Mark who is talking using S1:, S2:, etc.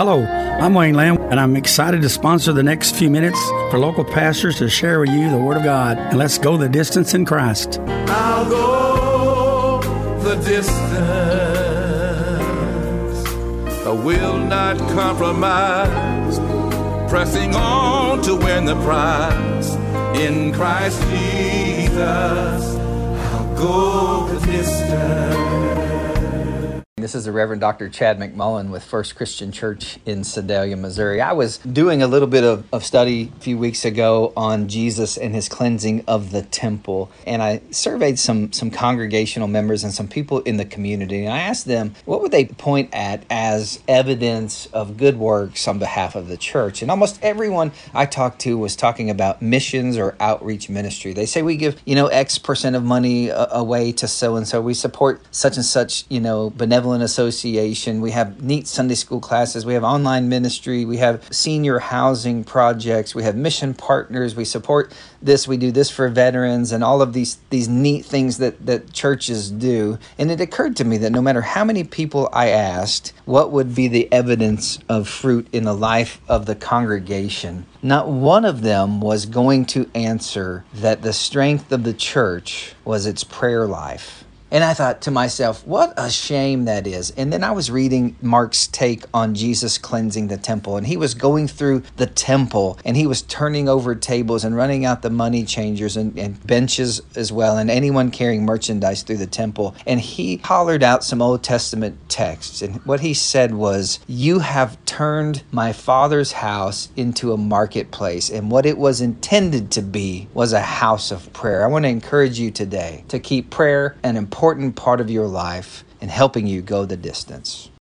S1: Hello, I'm Wayne Lamb, and I'm excited to sponsor the next few minutes for local pastors to share with you the Word of God. And let's go the distance in Christ.
S2: I'll go the distance. I will not compromise. Pressing on to win the prize. In Christ Jesus, I'll go the distance.
S3: This is the Reverend Dr. Chad McMullen with First Christian Church in Sedalia, Missouri. I was doing a little bit of study a few weeks ago on Jesus and his cleansing of the temple, and I surveyed some congregational members and some people in the community, and I asked them, what would they point at as evidence of good works on behalf of the church? And almost everyone I talked to was talking about missions or outreach ministry. They say we give, X percent of money away to so-and-so. We support such and such, benevolent association. We have neat Sunday school classes. We have online ministry. We have senior housing projects. We have mission partners. We support this. We do this for veterans and all of these neat things that churches do. And it occurred to me that no matter how many people I asked, what would be the evidence of fruit in the life of the congregation, not one of them was going to answer that the strength of the church was its prayer life. And I thought to myself, what a shame that is. And then I was reading Mark's take on Jesus cleansing the temple. And he was going through the temple and he was turning over tables and running out the money changers and benches as well, and anyone carrying merchandise through the temple. And he hollered out some Old Testament texts. And what he said was, "You have turned my Father's house into a marketplace." And what it was intended to be was a house of prayer. I want to encourage you today to keep prayer an important part of your life and helping you go the distance.